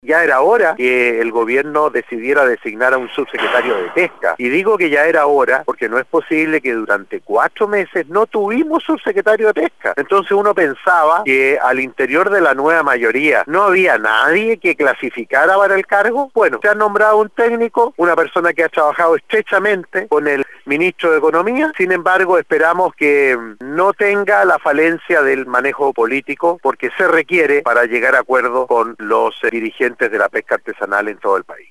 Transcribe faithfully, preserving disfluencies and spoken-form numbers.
Ya era hora que el gobierno decidiera designar a un subsecretario de Pesca. Y digo que ya era hora porque no es posible que durante cuatro meses no tuvimos subsecretario de Pesca. Entonces uno pensaba que al interior de la nueva mayoría no había nadie que clasificara para el cargo. Bueno, se ha nombrado un técnico, una persona que ha trabajado estrechamente con el ministro de Economía. Sin embargo, esperamos que no tenga la falencia del manejo político porque se requiere para llegar a acuerdo con los dirigentes de la pesca artesanal en todo el país.